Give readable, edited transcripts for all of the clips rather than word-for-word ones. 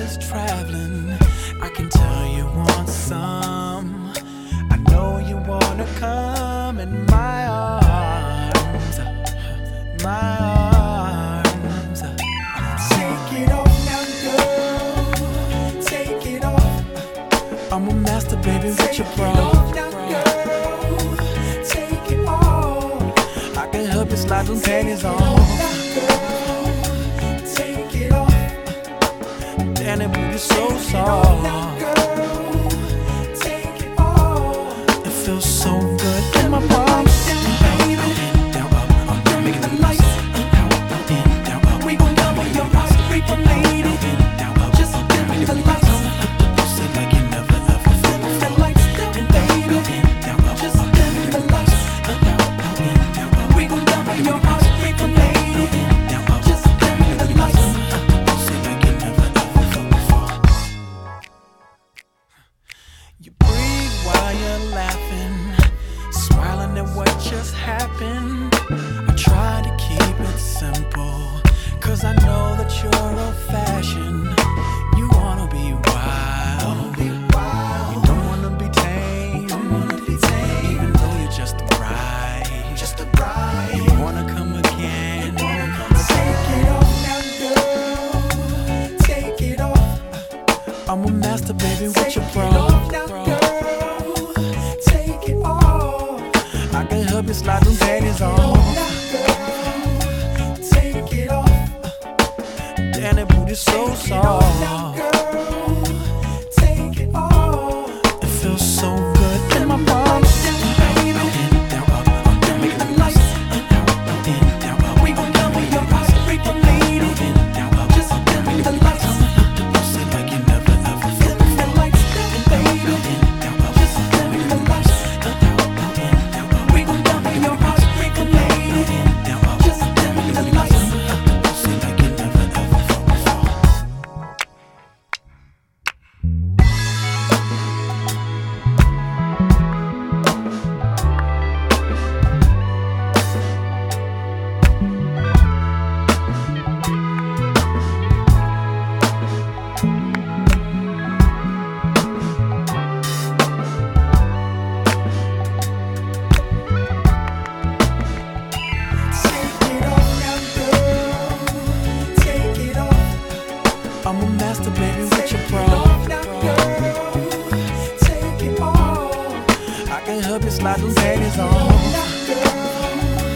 is traveling. I can tell you want some. I know you wanna come in my arms, my arms. Take it off now, girl. Take it off. I'm a master, baby, with your bra. Take it off. I can help you slide them panties on. Take it off. And it booty so soft. Take it off. It feels so good in my palms. Down up, I'm making the lights. Down up, we gon' double your house, we gon' lay it. Down up, just dim the lights. Say like you never ever felt the lights, baby. Down up, just dim the lights. Down up, we gon' double your house, we gon' lay it. Down up, just dim the lights. Say like you never ever felt before. You breathe while you're laughing, smiling at what just happened. I try to keep it simple, cause I know that you're old-fashioned. You wanna be wild, you don't wanna be tamed, even though you're just a bride. You wanna come again. Take it off now, girl. Take it off. I'm a master, baby, with your bra. Take it off. I can help you slide them panties on. Take it off. Damn, that booty so soft. Take it off. It feels so good in my palms. Down up, I'm making the lights. Down up, we gon' double your house, we gon' lay it. Down up, just dim the lights. Say like you never ever felt the lights, baby. Down up, just dim the lights. Down up, we gon' double your house, we gon' lay it. Down up, just dim the lights. Say like you never ever felt before. Take it off now, girl. Take it off. I'm a master, baby, with your bra. Take it off. I can help you slide them panties on.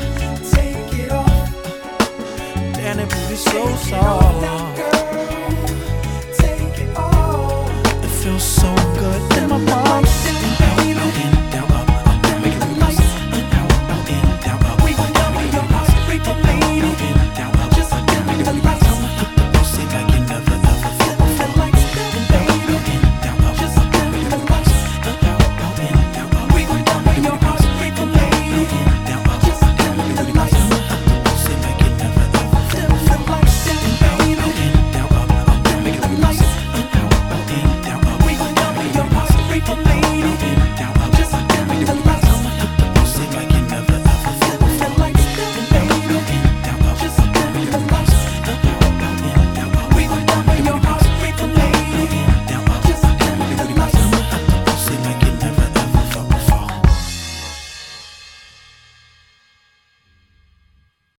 Take it off. Damn, that booty so soft.